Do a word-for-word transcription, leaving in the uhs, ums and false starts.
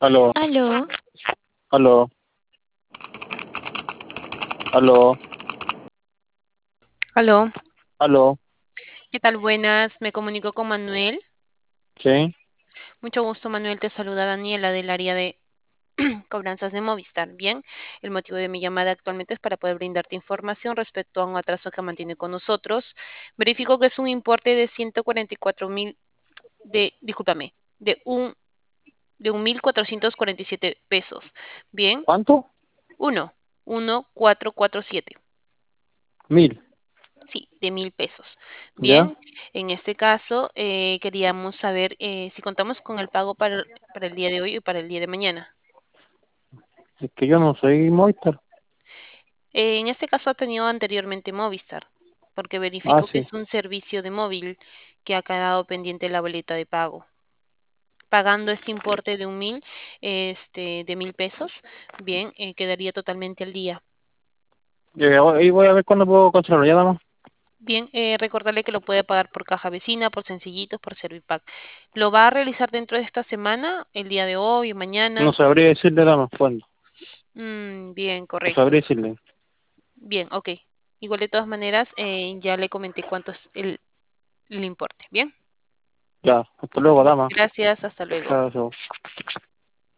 Aló, Aló, aló, aló, aló, aló, ¿qué tal? Buenas, me comunico con Manuel. sí, Mucho gusto, Manuel, te saluda Daniela del área de cobranzas de Movistar. Bien, el motivo de mi llamada actualmente es para poder brindarte información respecto a un atraso que mantiene con nosotros. Verifico que es un importe de ciento cuarenta y cuatro mil, de, discúlpame, de un, de un mil cuatrocientos cuarenta y siete pesos. Bien, ¿cuánto? uno, uno, cuatro, cuatro, siete. Mil, Sí, de mil pesos. ¿ya? Bien, en este caso eh, queríamos saber eh, si contamos con el pago para, para el día de hoy y para el día de mañana. Es que yo no soy Movistar. Eh, en este caso ha tenido anteriormente Movistar, porque Ah, verifico que sí, es un servicio de móvil que ha quedado pendiente la boleta de pago. Pagando este importe de un mil, este, de mil pesos, bien, eh, quedaría totalmente al día. yo ahí voy a ver cuándo puedo cancelarlo, ya damos. Bien, eh, recordarle que lo puede pagar por caja vecina, por sencillitos, por Servipack. ¿Lo va a realizar dentro de esta semana, el día de hoy, No mañana? sabría decirle, damos, cuándo. Mm, bien, No correcto. sabría decirle. Bien, ok. Igual de todas maneras, eh, ya le comenté cuánto es el, el importe. Bien, Ya, hasta luego, dama. gracias, hasta luego. Chao, chao.